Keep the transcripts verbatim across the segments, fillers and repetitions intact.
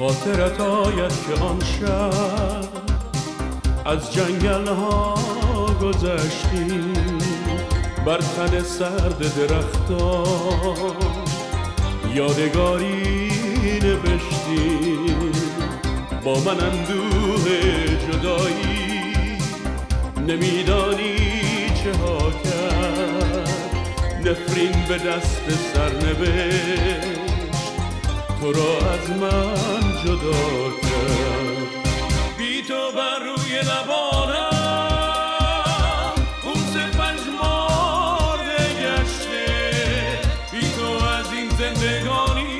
خاطرت آید که آن شب از جنگل ها گذشتیم، بر تن سرد درختان یادگاری نوشتیم. با من اندوه جدایی نمیدانی چه ها کرد، نفرین به دست سرنوشت تو را از من جدا کرد. بی تو بر روی لبانم بوس پژمرده گشته، بی تو از این زندگانی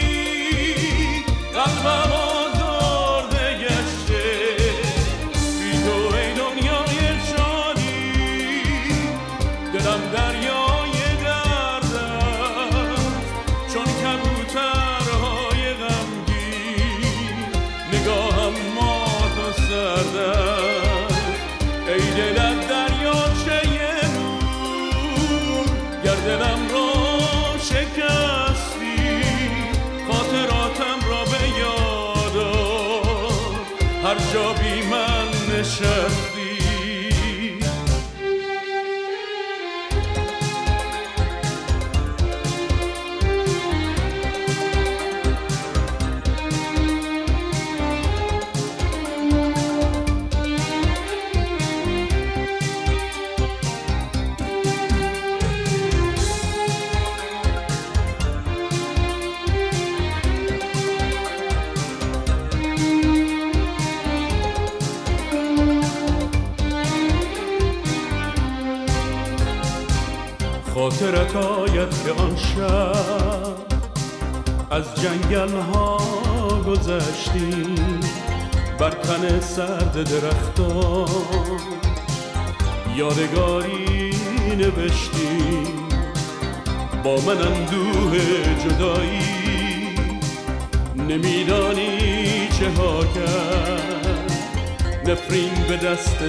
قلبم آزرده گشته. بی تو ای دنیای شادی دلم دریای درد است، چون کبوترهای غمگین نگاهم مات و سرد است. ای دلت دریاچه نور، گر دلم را شکستی خاطراتم را به یاد آر، هر جا بی من نشستی. خاطرت آید که آن شب از جنگل ها گذشتیم، بر تن سرد درختان یادگاری نوشتیم. با من اندوه جدایی نمیدانی چه ها کرد، نفرین به دست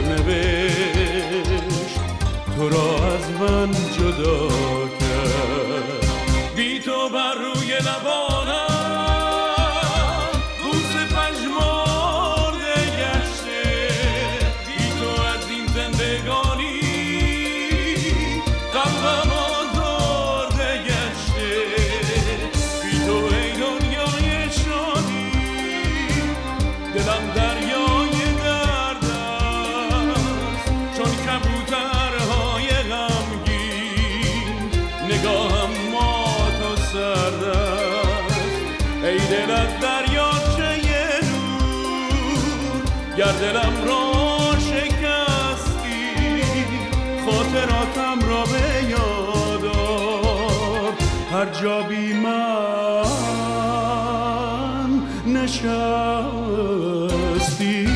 سرنوشت تو را از من جدا کرد. بی تو بر روی لبانم بوس پژمرده گشته، بی تو از این زندگانی قلبم آزرده گشته. بی تو ای دنیای شادی دلم دریای درد است، چون کبوتر نگاهم مات و سرد است. ای دلت دریاچه نور، گر دلم را شکستی خاطراتم را به یاد آر، هر جا بی من نشستی.